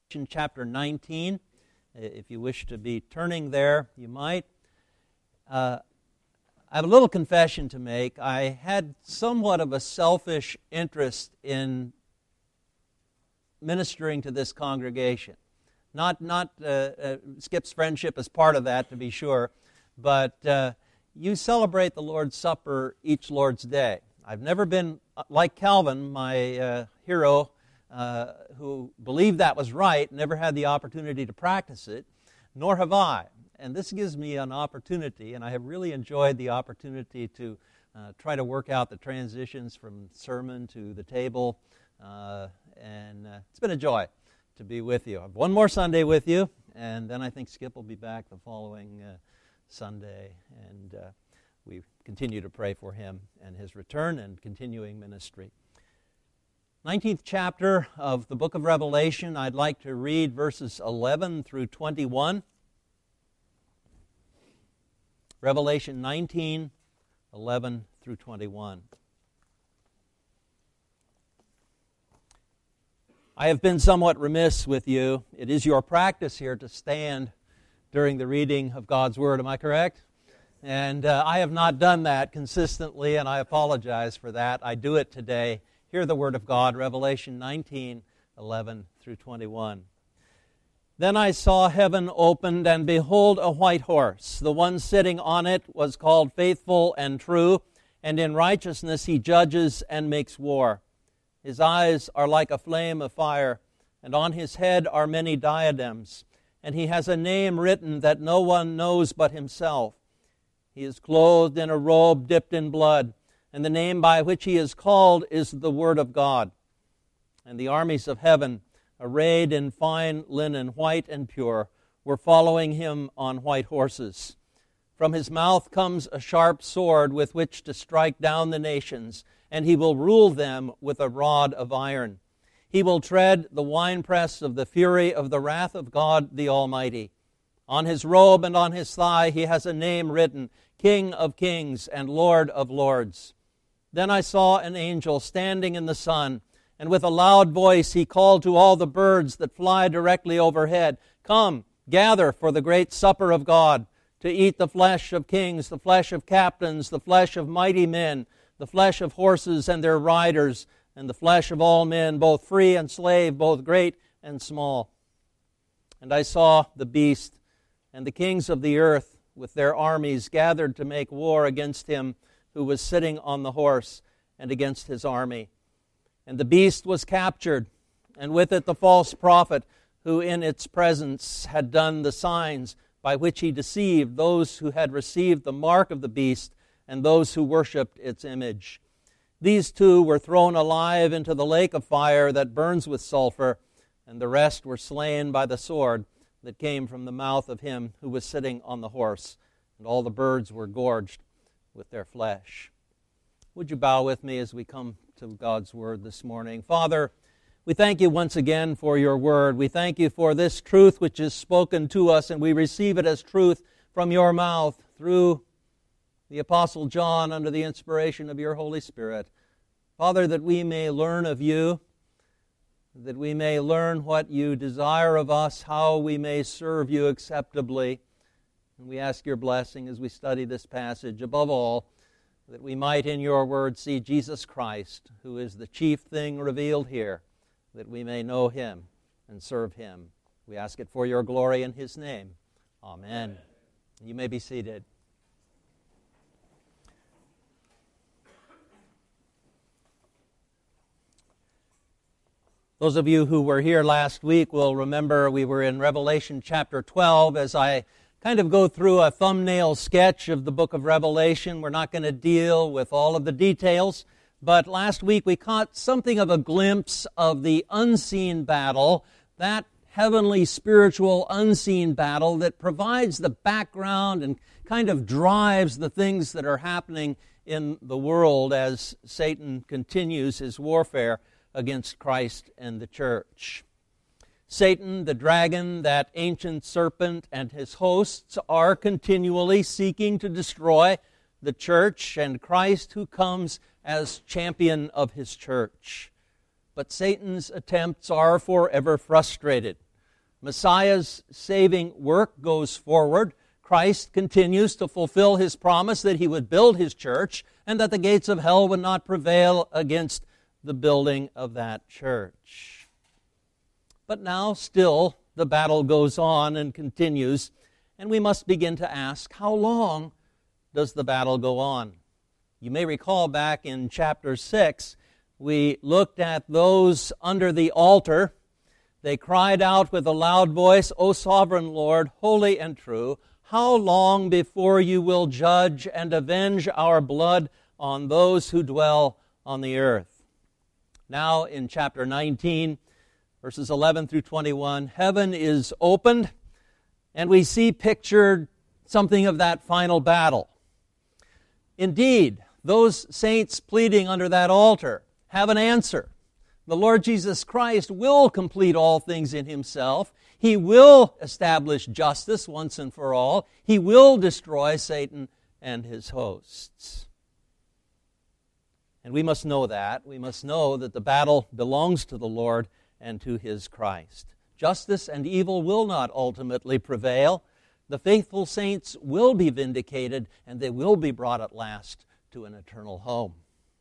Chapter 19. If you wish to be turning there, you might. I have a little confession to make. I had somewhat of a selfish interest in ministering to this congregation. Not Skip's friendship is part of that, to be sure, but you celebrate the Lord's Supper each Lord's Day. I've never been, like Calvin, my hero, who believed that was right, never had the opportunity to practice it, nor have I. And this gives me an opportunity, and I have really enjoyed the opportunity to try to work out the transitions from sermon to the table, and it's been a joy to be with you. I have one more Sunday with you, and then I think Skip will be back the following Sunday, and we continue to pray for him and his return and continuing ministry. 19th chapter of the book of Revelation, I'd like to read verses 11 through 21. Revelation 19, 11 through 21. I have been somewhat remiss with you. It is your practice here to stand during the reading of God's Word. Am I correct? And I have not done that consistently, and I apologize for that. I do it today. Hear the word of God, Revelation 19, 11 through 21. Then I saw heaven opened, and behold, a white horse. The one sitting on it was called Faithful and True, and in righteousness he judges and makes war. His eyes are like a flame of fire, and on his head are many diadems. And he has a name written that no one knows but himself. He is clothed in a robe dipped in blood, and the name by which he is called is the Word of God. And the armies of heaven, arrayed in fine linen, white and pure, were following him on white horses. From his mouth comes a sharp sword with which to strike down the nations, and he will rule them with a rod of iron. He will tread the winepress of the fury of the wrath of God the Almighty. On his robe and on his thigh he has a name written, King of Kings and Lord of Lords. Then I saw an angel standing in the sun, and with a loud voice he called to all the birds that fly directly overhead, Come, gather for the great supper of God, to eat the flesh of kings, the flesh of captains, the flesh of mighty men, the flesh of horses and their riders, and the flesh of all men, both free and slave, both great and small. And I saw the beast and the kings of the earth with their armies gathered to make war against him who was sitting on the horse and against his army. And the beast was captured, and with it the false prophet who in its presence had done the signs by which he deceived those who had received the mark of the beast and those who worshipped its image. These two were thrown alive into the lake of fire that burns with sulfur, and the rest were slain by the sword that came from the mouth of him who was sitting on the horse, and all the birds were gorged with their flesh. Would you bow with me as we come to God's Word this morning? Father, we thank you once again for your Word. We thank you for this truth which is spoken to us, and we receive it as truth from your mouth through the Apostle John under the inspiration of your Holy Spirit. Father, that we may learn of you, that we may learn what you desire of us, how we may serve you acceptably. And we ask your blessing as we study this passage. Above all, that we might in your word see Jesus Christ, who is the chief thing revealed here, that we may know him and serve him. We ask it for your glory in his name. Amen. You may be seated. Those of you who were here last week will remember we were in Revelation chapter 12 as I kind of go through a thumbnail sketch of the book of Revelation. We're not going to deal with all of the details, but last week we caught something of a glimpse of the unseen battle, that heavenly, spiritual, unseen battle that provides the background and kind of drives the things that are happening in the world as Satan continues his warfare against Christ and the church. Satan, the dragon, that ancient serpent, and his hosts are continually seeking to destroy the church and Christ who comes as champion of his church. But Satan's attempts are forever frustrated. Messiah's saving work goes forward. Christ continues to fulfill his promise that he would build his church and that the gates of hell would not prevail against the building of that church. But now still the battle goes on and continues, and we must begin to ask, how long does the battle go on? You may recall back in chapter 6, we looked at those under the altar. They cried out with a loud voice, "O sovereign Lord, holy and true, how long before you will judge and avenge our blood on those who dwell on the earth?" Now in chapter 19, verses 11 through 21, heaven is opened, and we see pictured something of that final battle. Indeed, those saints pleading under that altar have an answer. The Lord Jesus Christ will complete all things in himself. He will establish justice once and for all. He will destroy Satan and his hosts. And we must know that. We must know that the battle belongs to the Lord and to his Christ. Justice and evil will not ultimately prevail. The faithful saints will be vindicated, and they will be brought at last to an eternal home.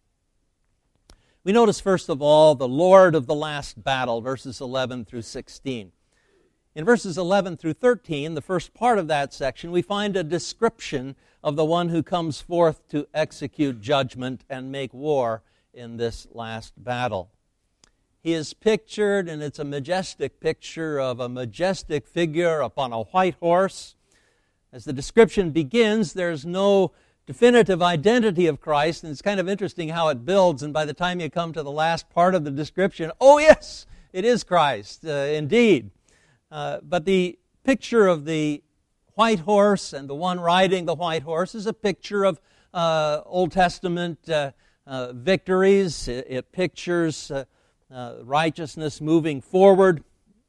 We notice, first of all, the Lord of the last battle, verses 11 through 16. In verses 11 through 13, the first part of that section, we find a description of the one who comes forth to execute judgment and make war in this last battle. He is pictured, and it's a majestic picture of a majestic figure upon a white horse. As the description begins, there's no definitive identity of Christ, and it's kind of interesting how it builds, and by the time you come to the last part of the description, oh yes, it is Christ, indeed. But the picture of the white horse and the one riding the white horse is a picture of Old Testament victories. It pictures righteousness moving forward.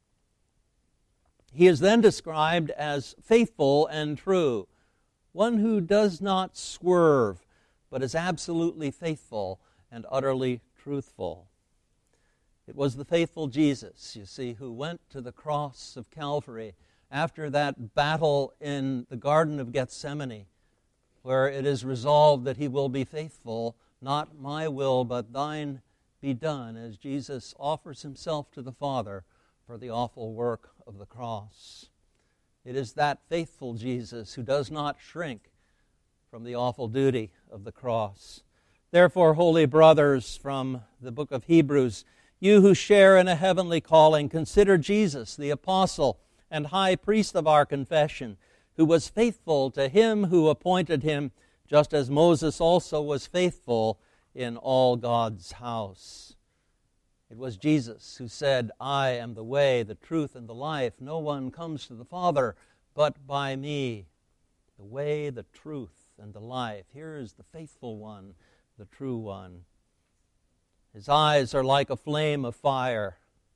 He is then described as faithful and true, one who does not swerve, but is absolutely faithful and utterly truthful. It was the faithful Jesus, you see, who went to the cross of Calvary after that battle in the Garden of Gethsemane, where it is resolved that he will be faithful, not my will, but thine be done, as Jesus offers himself to the Father for the awful work of the cross. It is that faithful Jesus who does not shrink from the awful duty of the cross. Therefore, holy brothers, from the book of Hebrews, you who share in a heavenly calling, consider Jesus, the apostle and high priest of our confession, who was faithful to him who appointed him, just as Moses also was faithful in all God's house. It was Jesus who said, I am the way, the truth, and the life. No one comes to the Father but by me. The way, the truth, and the life. Here is the faithful one, the true one. His eyes are like a flame of fire.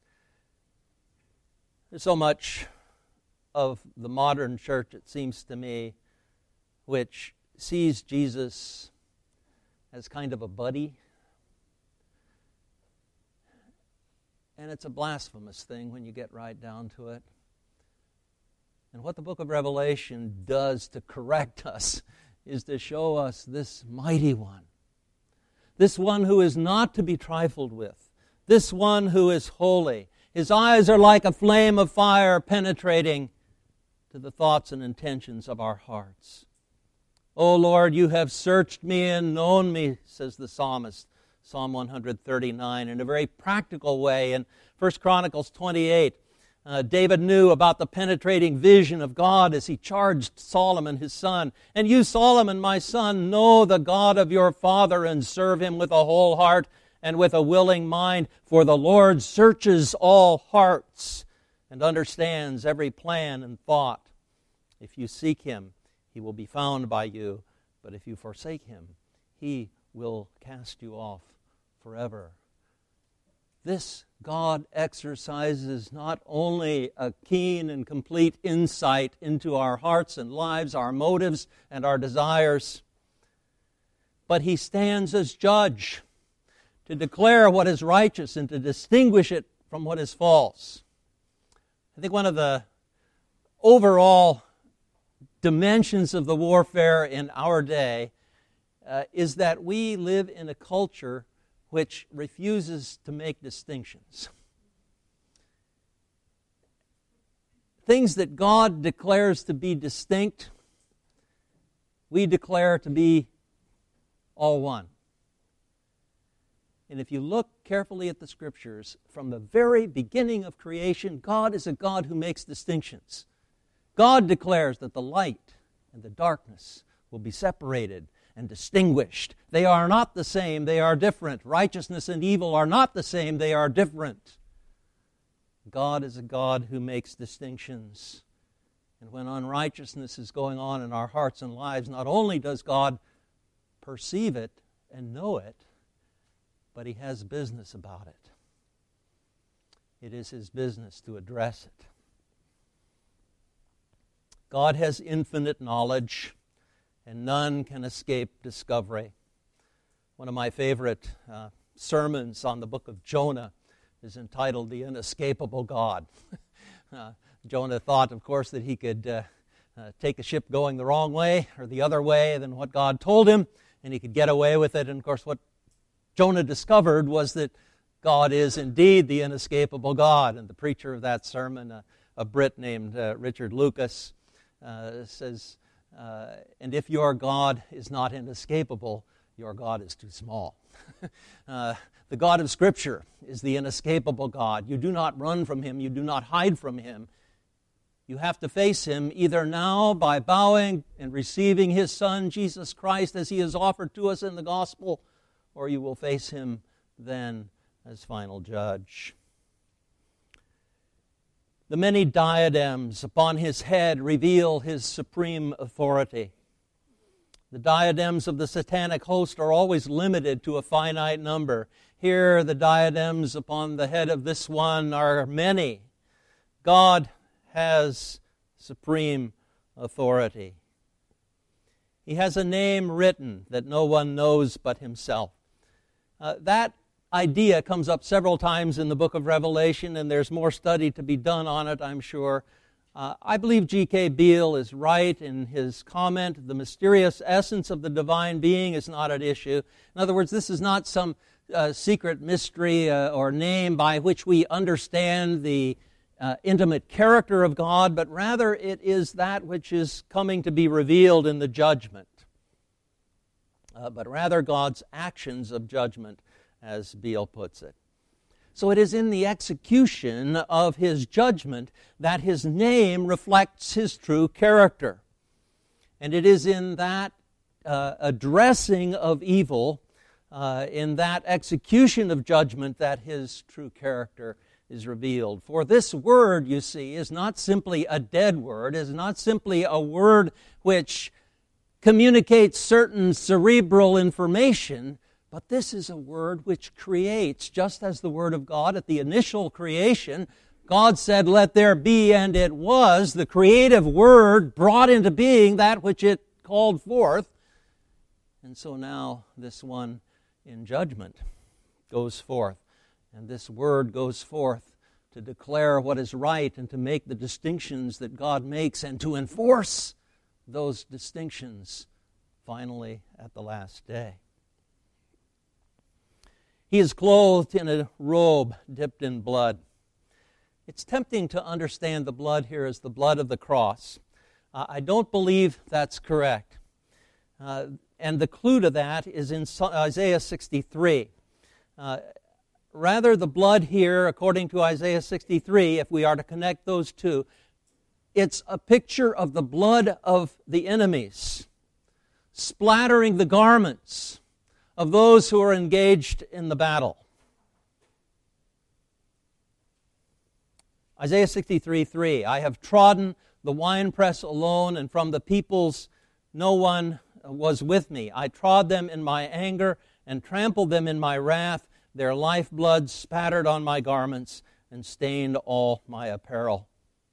There's so much of the modern church, it seems to me, which sees Jesus as kind of a buddy. And it's a blasphemous thing when you get right down to it. And what the book of Revelation does to correct us is to show us this mighty one. This one who is not to be trifled with. This one who is holy. His eyes are like a flame of fire penetrating to the thoughts and intentions of our hearts. O Lord, you have searched me and known me, says the psalmist. Psalm 139, in a very practical way. In 1 Chronicles 28, David knew about the penetrating vision of God as he charged Solomon, his son. And you, Solomon, my son, know the God of your father and serve him with a whole heart and with a willing mind, for the Lord searches all hearts and understands every plan and thought. If you seek him, he will be found by you. But if you forsake him, he will cast you off forever. This God exercises not only a keen and complete insight into our hearts and lives, our motives and our desires, but he stands as judge to declare what is righteous and to distinguish it from what is false. I think one of the overall dimensions of the warfare in our day is that we live in a culture which refuses to make distinctions. Things that God declares to be distinct, we declare to be all one. And if you look carefully at the Scriptures, from the very beginning of creation, God is a God who makes distinctions. God declares that the light and the darkness will be separated and distinguished. They are not the same, they are different. Righteousness and evil are not the same, they are different. God is a God who makes distinctions. And when unrighteousness is going on in our hearts and lives, not only does God perceive it and know it, but He has business about it. It is His business to address it. God has infinite knowledge, and none can escape discovery. One of my favorite sermons on the book of Jonah is entitled The Inescapable God. Jonah thought, of course, that he could take a ship going the wrong way or the other way than what God told him, and he could get away with it. And, of course, what Jonah discovered was that God is indeed the inescapable God. And the preacher of that sermon, a Brit named Richard Lucas, says, and if your God is not inescapable, your God is too small. The God of Scripture is the inescapable God. You do not run from Him. You do not hide from Him. You have to face Him either now by bowing and receiving His Son, Jesus Christ, as He is offered to us in the gospel, or you will face Him then as final judge. The many diadems upon His head reveal His supreme authority. The diadems of the satanic host are always limited to a finite number. Here, the diadems upon the head of this one are many. God has supreme authority. He has a name written that no one knows but Himself. That idea comes up several times in the book of Revelation, and there's more study to be done on it, I'm sure. I believe G.K. Beale is right in his comment, the mysterious essence of the divine being is not at issue. In other words, this is not some secret mystery or name by which we understand the intimate character of God, but rather it is that which is coming to be revealed in the judgment. But rather God's actions of judgment, as Beale puts it. So it is in the execution of His judgment that His name reflects His true character. And it is in that addressing of evil, in that execution of judgment, that His true character is revealed. For this word, you see, is not simply a dead word, is not simply a word which communicates certain cerebral information, but this is a word which creates, just as the Word of God at the initial creation, God said, "Let there be," and it was. The creative Word brought into being that which it called forth. And so now this one in judgment goes forth. And this Word goes forth to declare what is right and to make the distinctions that God makes and to enforce those distinctions finally at the last day. He is clothed in a robe dipped in blood. It's tempting to understand the blood here as the blood of the cross. I don't believe that's correct. And the clue to that is in Isaiah 63. Rather, the blood here, according to Isaiah 63, if we are to connect those two, it's a picture of the blood of the enemies, splattering the garments of those who are engaged in the battle. Isaiah 63:3, I have trodden the winepress alone, and from the peoples no one was with me. I trod them in my anger and trampled them in my wrath. Their lifeblood spattered on my garments and stained all my apparel.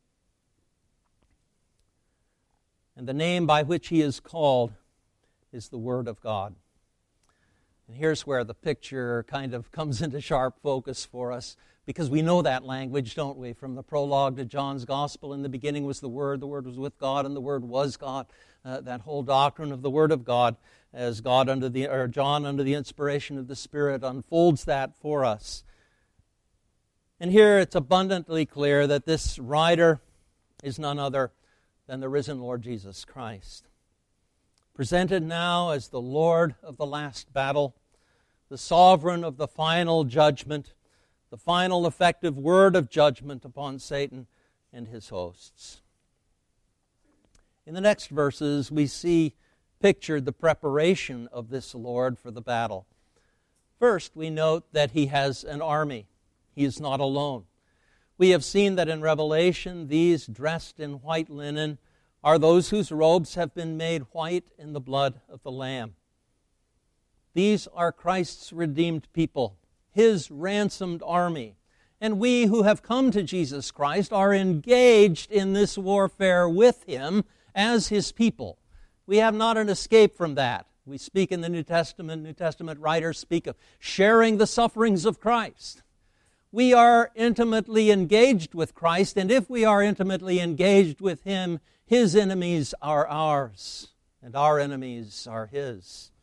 And the name by which He is called is the Word of God. And here's where the picture kind of comes into sharp focus for us. because we know that language, don't we? From the prologue to John's Gospel, in the beginning was the Word was with God, and the Word was God. That whole doctrine of the Word of God, as John under the inspiration of the Spirit unfolds that for us. And here it's abundantly clear that this rider is none other than the risen Lord Jesus Christ. Presented now as the Lord of the last battle, the sovereign of the final judgment, the final effective word of judgment upon Satan and his hosts. In the next verses, we see pictured the preparation of this Lord for the battle. First, we note that he has an army. He is not alone. We have seen that in Revelation, these dressed in white linen are those whose robes have been made white in the blood of the Lamb. These are Christ's redeemed people, His ransomed army. And we who have come to Jesus Christ are engaged in this warfare with Him as His people. We have not an escape from that. We speak in the New Testament writers speak of sharing the sufferings of Christ. We are intimately engaged with Christ, and if we are intimately engaged with Him, His enemies are ours, and our enemies are His.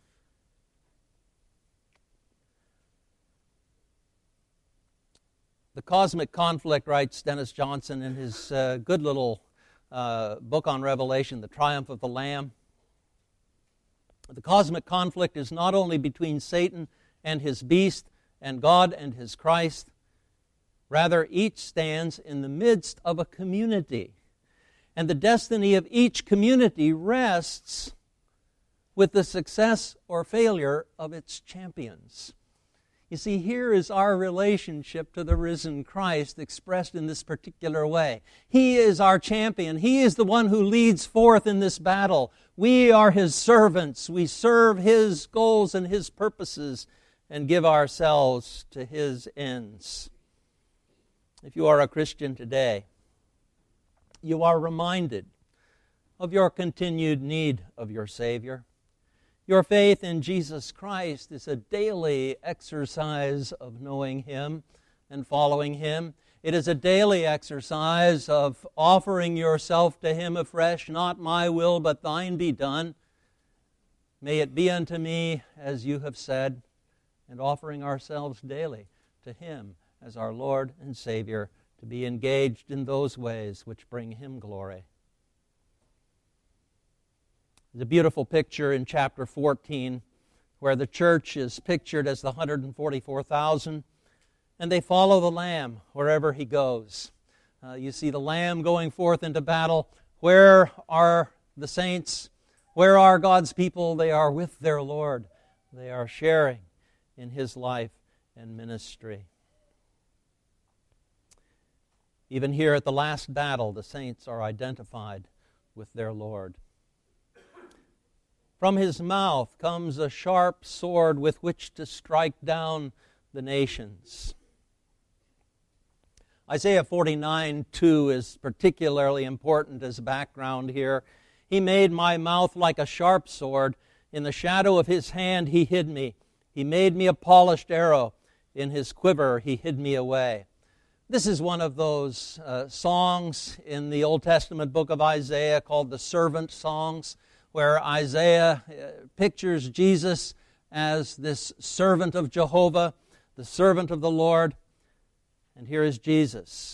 The cosmic conflict, writes Dennis Johnson in his good little book on Revelation, The Triumph of the Lamb. The cosmic conflict is not only between Satan and his beast and God and His Christ. Rather, each stands in the midst of a community. And the destiny of each community rests with the success or failure of its champions. You see, here is our relationship to the risen Christ expressed in this particular way. He is our champion. He is the one who leads forth in this battle. We are His servants. We serve His goals and His purposes and give ourselves to His ends. If you are a Christian today, you are reminded of your continued need of your Savior. Your faith in Jesus Christ is a daily exercise of knowing Him and following Him. It is a daily exercise of offering yourself to Him afresh, not my will, but thine be done. May it be unto me as you have said, and offering ourselves daily to Him as our Lord and Savior, to be engaged in those ways which bring Him glory. There's a beautiful picture in chapter 14 where the church is pictured as the 144,000, and they follow the Lamb wherever He goes. You see the Lamb going forth into battle. Where are the saints? Where are God's people? They are with their Lord. They are sharing in His life and ministry. Even here at the last battle, the saints are identified with their Lord. From His mouth comes a sharp sword with which to strike down the nations. Isaiah 49:2 is particularly important as background here. He made my mouth like a sharp sword. In the shadow of His hand He hid me. He made me a polished arrow. In His quiver He hid me away. This is one of those songs in the Old Testament book of Isaiah called the Servant Songs, where Isaiah pictures Jesus as this servant of Jehovah, the servant of the Lord. And here is Jesus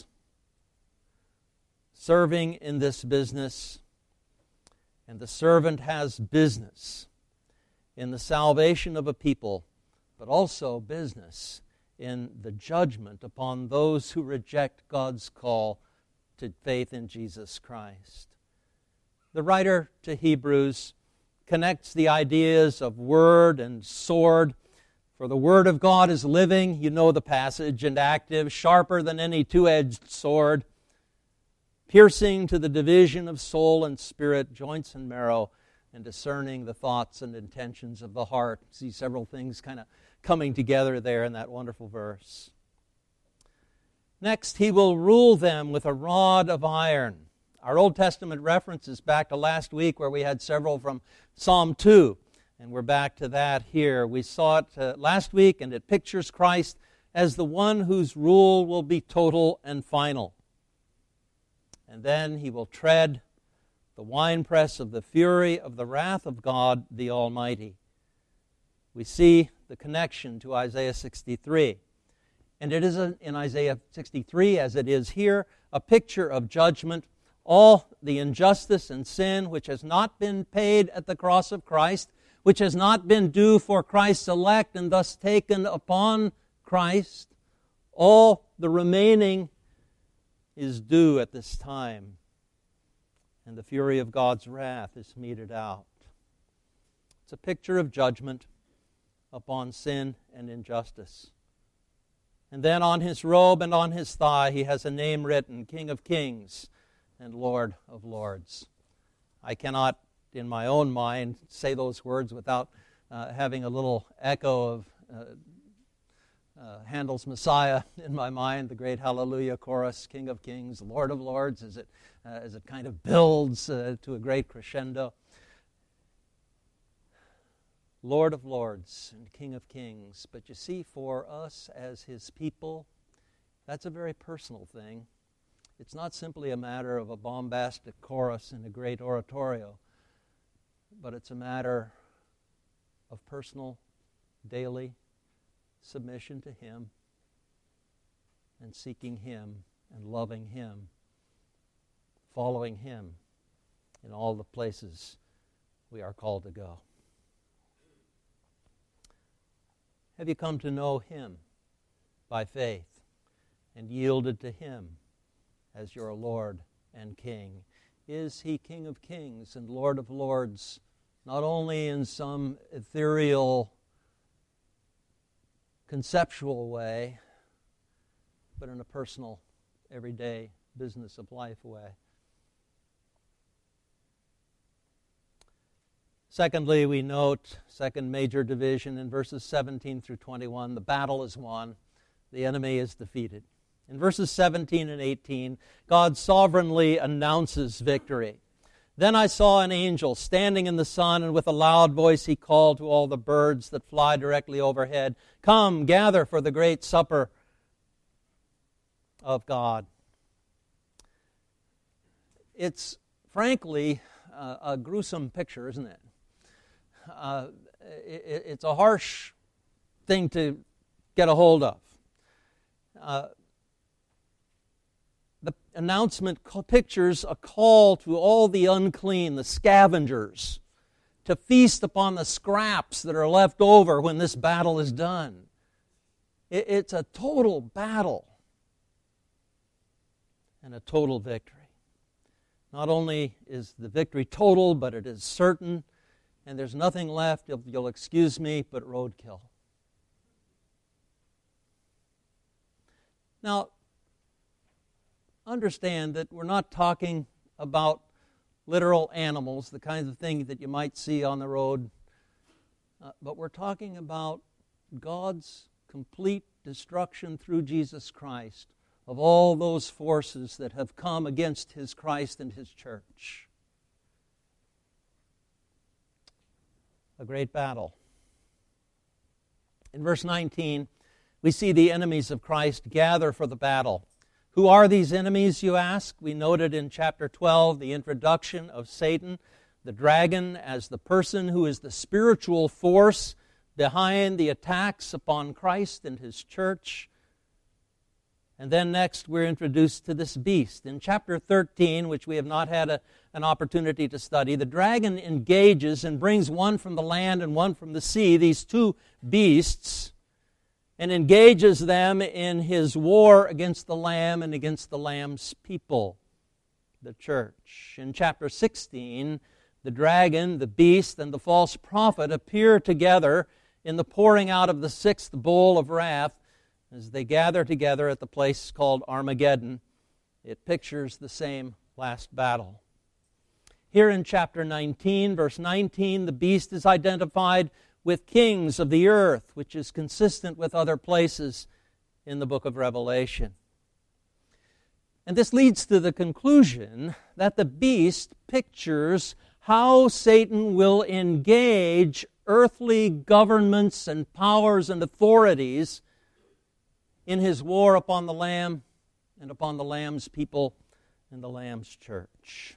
serving in this business. And the servant has business in the salvation of a people, but also business in the judgment upon those who reject God's call to faith in Jesus Christ. The writer to Hebrews connects the ideas of word and sword. For the Word of God is living, you know the passage, and active, sharper than any two-edged sword, piercing to the division of soul and spirit, joints and marrow, and discerning the thoughts and intentions of the heart. See several things kind of coming together there in that wonderful verse. Next, He will rule them with a rod of iron. Our Old Testament references back to last week where we had several from Psalm 2, and we're back to that here. We saw it last week, and it pictures Christ as the one whose rule will be total and final. And then he will tread the winepress of the fury of the wrath of God the Almighty. We see the connection to Isaiah 63. And it is in Isaiah 63, as it is here, a picture of judgment, all the injustice and sin which has not been paid at the cross of Christ, which has not been due for Christ's elect and thus taken upon Christ. All the remaining is due at this time. And the fury of God's wrath is meted out. It's a picture of judgment upon sin and injustice. And then on his robe and on his thigh he has a name written, King of Kings and Lord of Lords. I cannot, in my own mind, say those words without having a little echo of Handel's Messiah in my mind, the great Hallelujah chorus, King of Kings, Lord of Lords, as it kind of builds to a great crescendo. Lord of Lords and King of Kings. But you see, for us as His people, that's a very personal thing. It's not simply a matter of a bombastic chorus in a great oratorio, but it's a matter of personal, daily submission to Him and seeking Him and loving Him, following Him in all the places we are called to go. Have you come to know Him by faith and yielded to Him as your Lord and King? Is He King of Kings and Lord of Lords, not only in some ethereal, conceptual way, but in a personal, everyday, business of life way? Secondly, we note, second major division in verses 17 through 21, the battle is won, the enemy is defeated. In verses 17 and 18, God sovereignly announces victory. Then I saw an angel standing in the sun, and with a loud voice he called to all the birds that fly directly overhead, "Come, gather for the great supper of God." It's frankly a gruesome picture, isn't it? It's a harsh thing to get a hold of. The announcement pictures a call to all the unclean, the scavengers, to feast upon the scraps that are left over when this battle is done. It's a total battle and a total victory. Not only is the victory total, but it is certain. And there's nothing left, you'll excuse me, but roadkill. Now, understand that we're not talking about literal animals, the kinds of things that you might see on the road, but we're talking about God's complete destruction through Jesus Christ of all those forces that have come against His Christ and His church. A great battle. In verse 19, we see the enemies of Christ gather for the battle. Who are these enemies, you ask? We noted in chapter 12 the introduction of Satan, the dragon, as the person who is the spiritual force behind the attacks upon Christ and His church. And then next we're introduced to this beast. In chapter 13, which we have not had an opportunity to study, the dragon engages and brings one from the land and one from the sea, these two beasts, and engages them in his war against the Lamb and against the Lamb's people, the church. In chapter 16, the dragon, the beast, and the false prophet appear together in the pouring out of the sixth bowl of wrath as they gather together at the place called Armageddon. It pictures the same last battle. Here in chapter 19, verse 19, the beast is identified with kings of the earth, which is consistent with other places in the book of Revelation. And this leads to the conclusion that the beast pictures how Satan will engage earthly governments and powers and authorities in his war upon the Lamb and upon the Lamb's people and the Lamb's church.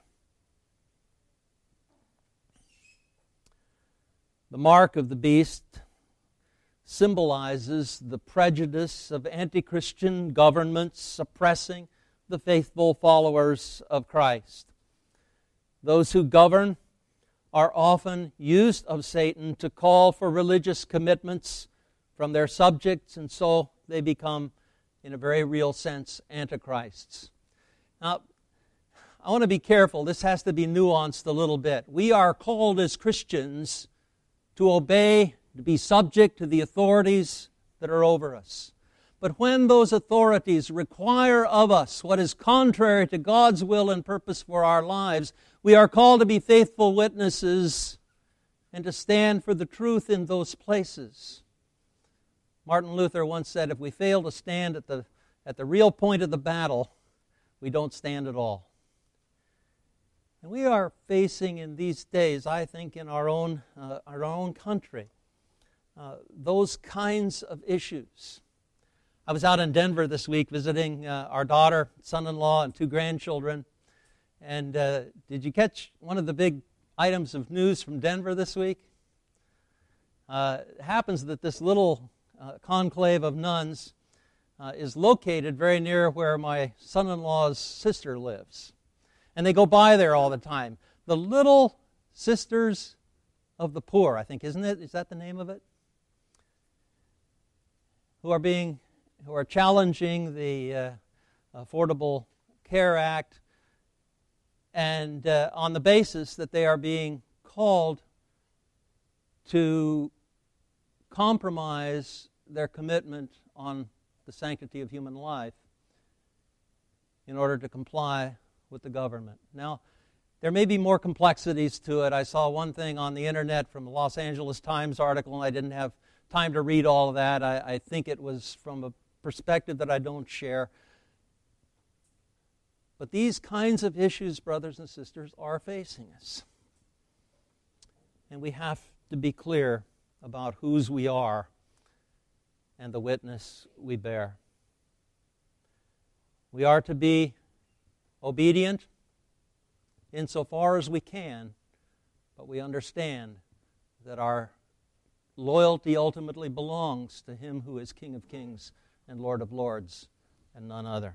The mark of the beast symbolizes the prejudice of anti-Christian governments suppressing the faithful followers of Christ. Those who govern are often used of Satan to call for religious commitments from their subjects, and so they become, in a very real sense, antichrists. Now, I want to be careful. This has to be nuanced a little bit. We are called as Christians to obey, to be subject to the authorities that are over us. But when those authorities require of us what is contrary to God's will and purpose for our lives, we are called to be faithful witnesses and to stand for the truth in those places. Martin Luther once said, if we fail to stand at the real point of the battle, we don't stand at all. And we are facing in these days, I think, in our own country, those kinds of issues. I was out in Denver this week visiting our daughter, son-in-law, and 2 grandchildren. And did you catch one of the big items of news from Denver this week? It happens that this little conclave of nuns is located very near where my son-in-law's sister lives. And they go by there all the time. The Little Sisters of the Poor, I think, isn't it? Is that the name of it? Who are challenging the Affordable Care Act, and on the basis that they are being called to compromise their commitment on the sanctity of human life in order to comply with the government. Now, there may be more complexities to it. I saw one thing on the internet from the Los Angeles Times article, and I didn't have time to read all of that. I think it was from a perspective that I don't share. But these kinds of issues, brothers and sisters, are facing us. And we have to be clear about whose we are and the witness we bear. We are to be obedient insofar as we can, but we understand that our loyalty ultimately belongs to Him who is King of Kings and Lord of Lords, and none other.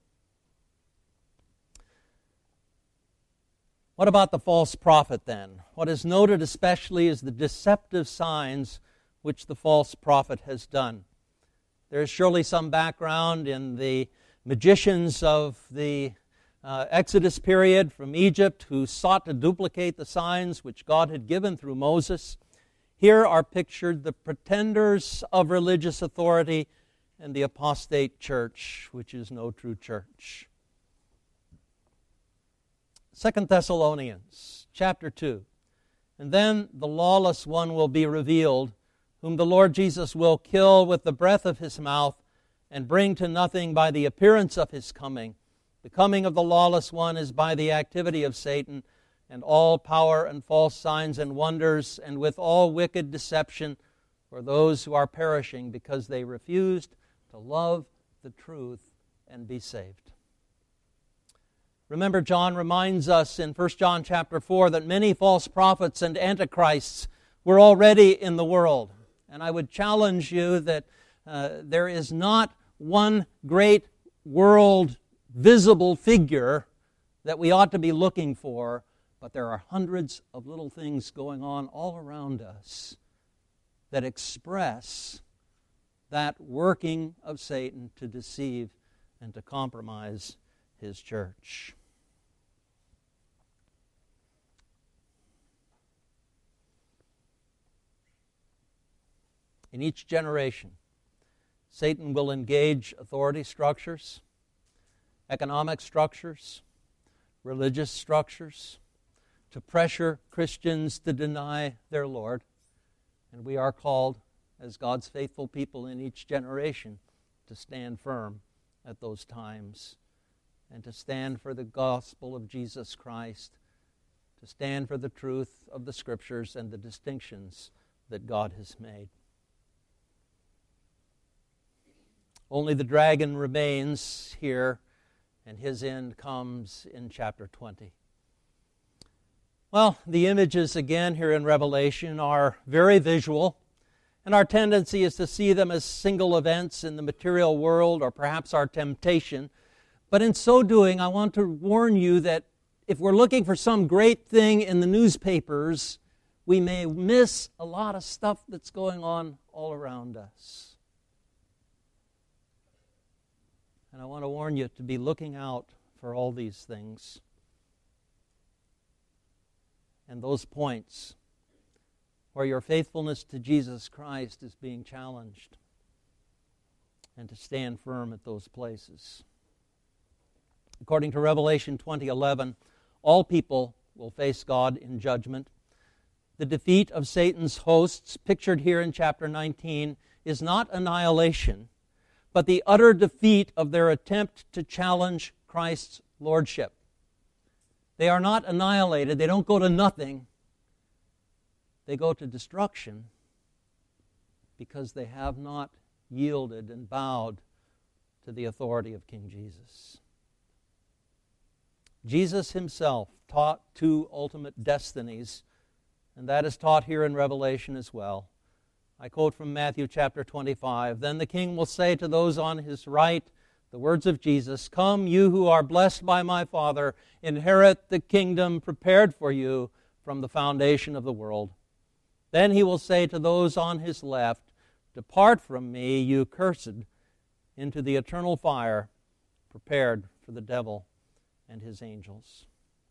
What about the false prophet then? What is noted especially is the deceptive signs which the false prophet has done. There is surely some background in the magicians of the Exodus period from Egypt who sought to duplicate the signs which God had given through Moses. Here are pictured the pretenders of religious authority and the apostate church, which is no true church. 2 Thessalonians chapter 2. And then the lawless one will be revealed, whom the Lord Jesus will kill with the breath of His mouth and bring to nothing by the appearance of His coming. The coming of the lawless one is by the activity of Satan, and all power and false signs and wonders, and with all wicked deception for those who are perishing because they refused to love the truth and be saved. Remember, John reminds us in 1 John chapter 4 that many false prophets and antichrists were already in the world. And I would challenge you that there is not one great world visible figure that we ought to be looking for, but there are hundreds of little things going on all around us that express that working of Satan to deceive and to compromise His church. In each generation, Satan will engage authority structures, economic structures, religious structures, to pressure Christians to deny their Lord. And we are called, as God's faithful people in each generation, to stand firm at those times and to stand for the gospel of Jesus Christ, to stand for the truth of the Scriptures and the distinctions that God has made. Only the dragon remains here, and his end comes in chapter 20. Well, the images again here in Revelation are very visual, and our tendency is to see them as single events in the material world or perhaps our temptation. But in so doing, I want to warn you that if we're looking for some great thing in the newspapers, we may miss a lot of stuff that's going on all around us. And I want to warn you to be looking out for all these things and those points where your faithfulness to Jesus Christ is being challenged, and to stand firm at those places. According to Revelation 20:11, all people will face God in judgment. The defeat of Satan's hosts, pictured here in chapter 19, is not annihilation, but the utter defeat of their attempt to challenge Christ's lordship. They are not annihilated. They don't go to nothing. They go to destruction because they have not yielded and bowed to the authority of King Jesus. Jesus himself taught two ultimate destinies, and that is taught here in Revelation as well. I quote from Matthew chapter 25, "Then the king will say to those on his right," the words of Jesus, "Come, you who are blessed by my Father, inherit the kingdom prepared for you from the foundation of the world. Then he will say to those on his left, Depart from me, you cursed, into the eternal fire prepared for the devil and his angels."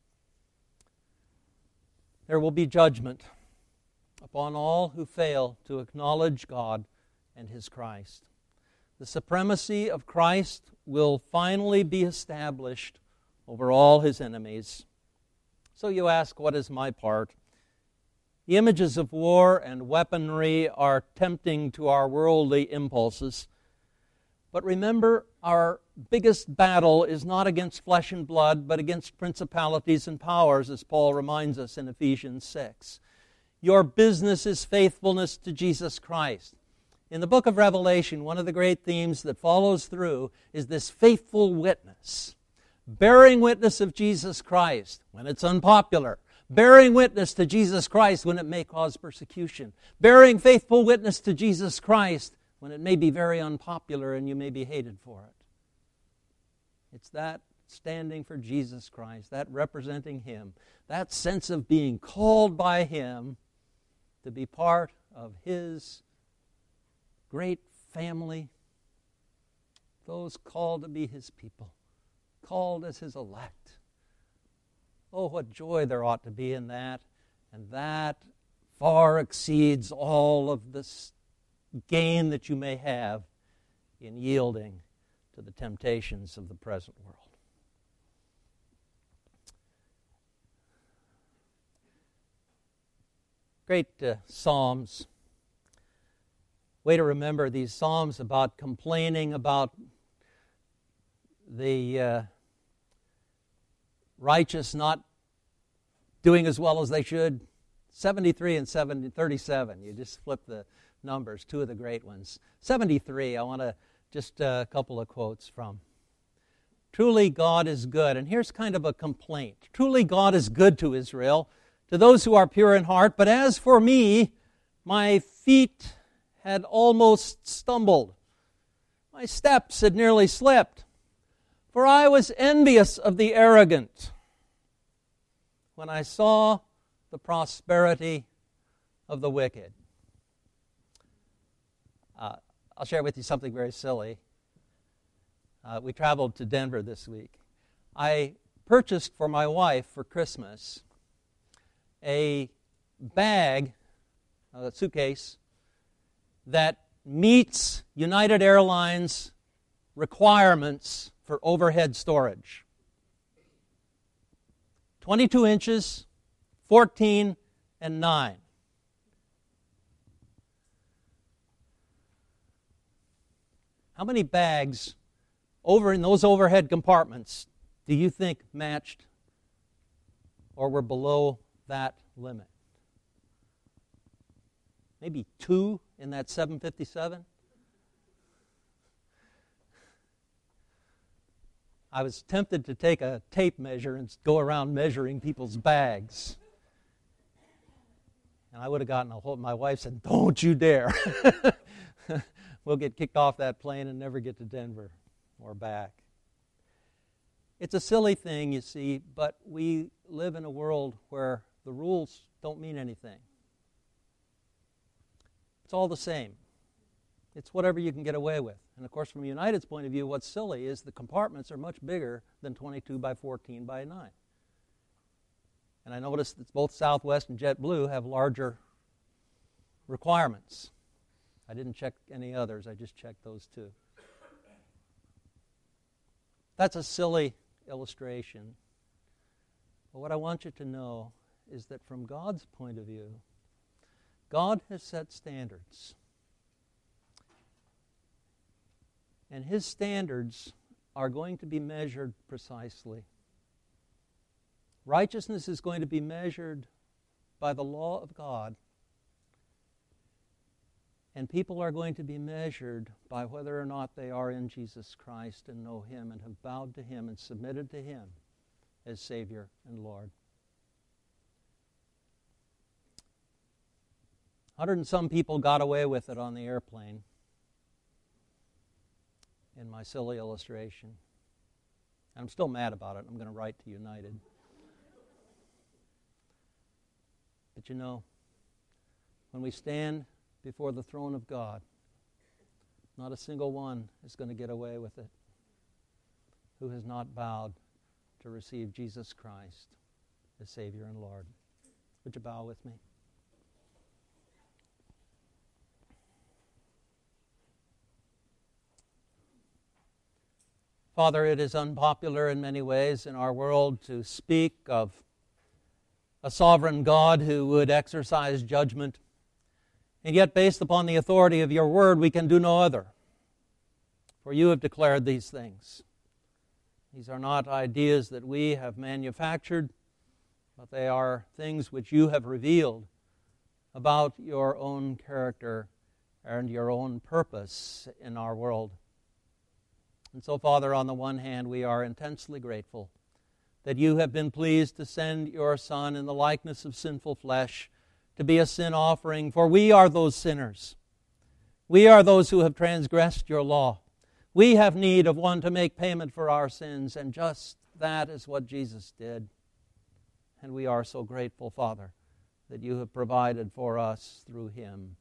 There will be judgment upon all who fail to acknowledge God and his Christ. The supremacy of Christ will finally be established over all his enemies. So you ask, what is my part? The images of war and weaponry are tempting to our worldly impulses. But remember, our biggest battle is not against flesh and blood, but against principalities and powers, as Paul reminds us in Ephesians 6. Your business is faithfulness to Jesus Christ. In the book of Revelation, one of the great themes that follows through is this faithful witness. Bearing witness of Jesus Christ when it's unpopular. Bearing witness to Jesus Christ when it may cause persecution. Bearing faithful witness to Jesus Christ when it may be very unpopular and you may be hated for it. It's that standing for Jesus Christ, that representing him, that sense of being called by him to be part of his great family, those called to be his people, called as his elect. Oh, what joy there ought to be in that, and that far exceeds all of this gain that you may have in yielding to the temptations of the present world. Great Psalms. Way to remember these Psalms about complaining about the righteous not doing as well as they should. 73 and 37. You just flip the numbers, two of the great ones. 73, I want to just a couple of quotes from. Truly God is good. And here's kind of a complaint. Truly God is good to Israel, to those who are pure in heart. But as for me, my feet had almost stumbled. My steps had nearly slipped. For I was envious of the arrogant when I saw the prosperity of the wicked. I'll share with you something very silly. We traveled to Denver this week. I purchased for my wife for Christmas a bag, a suitcase, that meets United Airlines requirements for overhead storage. 22 inches, 14 and 9. How many bags over in those overhead compartments do you think matched or were below that limit? Maybe 2 in that 757? I was tempted to take a tape measure and go around measuring people's bags. And I would have gotten a hold. My wife said, "Don't you dare." We'll get kicked off that plane and never get to Denver or back. It's a silly thing, you see, but we live in a world where the rules don't mean anything. It's all the same. It's whatever you can get away with. And of course, from United's point of view, what's silly is the compartments are much bigger than 22 by 14 by 9. And I noticed that both Southwest and JetBlue have larger requirements. I didn't check any others. I just checked those two. That's a silly illustration. But what I want you to know is that from God's point of view, God has set standards. And His standards are going to be measured precisely. Righteousness is going to be measured by the law of God. And people are going to be measured by whether or not they are in Jesus Christ and know Him and have bowed to Him and submitted to Him as Savior and Lord. 100 and some people got away with it on the airplane in my silly illustration. I'm still mad about it. I'm going to write to United. But you know, when we stand before the throne of God, not a single one is going to get away with it who has not bowed to receive Jesus Christ as Savior and Lord. Would you bow with me? Father, it is unpopular in many ways in our world to speak of a sovereign God who would exercise judgment. And yet, based upon the authority of your word, we can do no other. For you have declared these things. These are not ideas that we have manufactured, but they are things which you have revealed about your own character and your own purpose in our world. And so, Father, on the one hand, we are intensely grateful that you have been pleased to send your Son in the likeness of sinful flesh to be a sin offering, for we are those sinners. We are those who have transgressed your law. We have need of one to make payment for our sins, and just that is what Jesus did. And we are so grateful, Father, that you have provided for us through Him.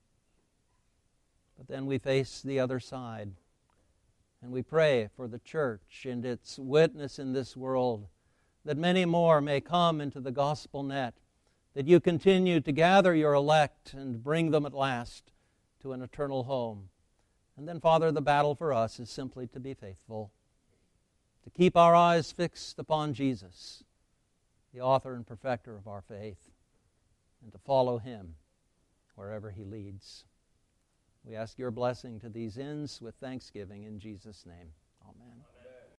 But then we face the other side, and we pray for the church and its witness in this world, that many more may come into the gospel net, that you continue to gather your elect and bring them at last to an eternal home. And then, Father, the battle for us is simply to be faithful, to keep our eyes fixed upon Jesus, the author and perfecter of our faith, and to follow Him wherever He leads. We ask your blessing to these ends with thanksgiving in Jesus' name. Amen.